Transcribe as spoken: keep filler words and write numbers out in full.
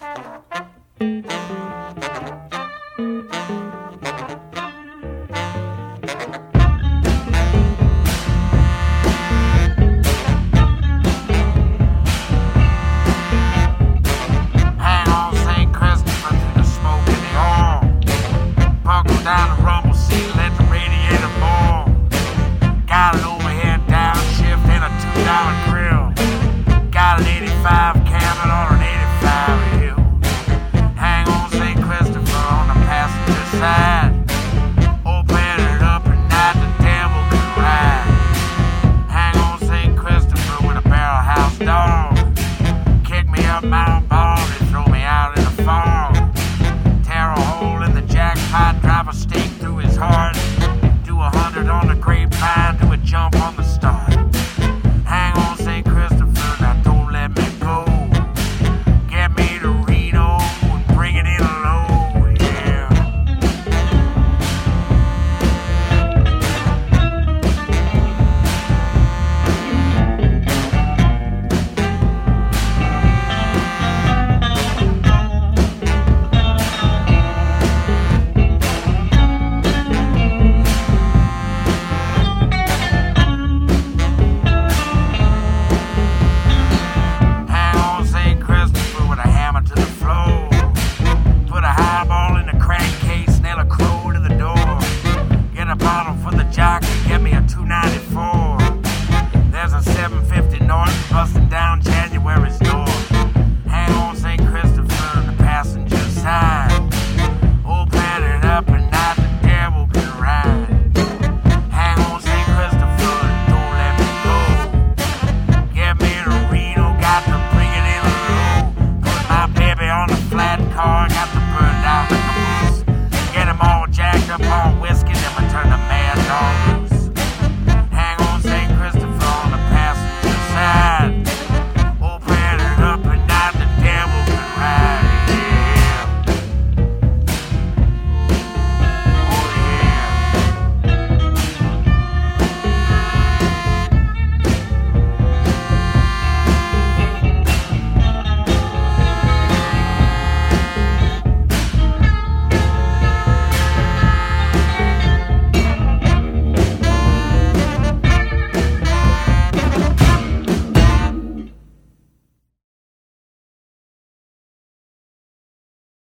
Down the rumble seat, let the radiator boil. Got an overhead downshift and a two dollar grill. Got an eighty-five cabin on an eighty-five hill. Hang on Saint Christopher on the passenger side. Open it up at night, the devil can ride. Hang on Saint Christopher with a barrel house dog. Kick me up Mount Ball and throw me out in the fog. Tear a hole in the jackpot, drive a stake through his heart. Do a hundred on the grapevine, do a jump on the start. Hang on Saint Christopher, now don't let me go. Get me to Reno and bring it in low, yeah. Get me a two ninety-four. There's a seven fifty north busting down January's door. Hang on Saint Christopher on the passenger side. Open it up and night the devil can ride. Hang on Saint Christopher and don't let me go. Get me to Reno, got to bring it in low. Put my baby on a flat car, got the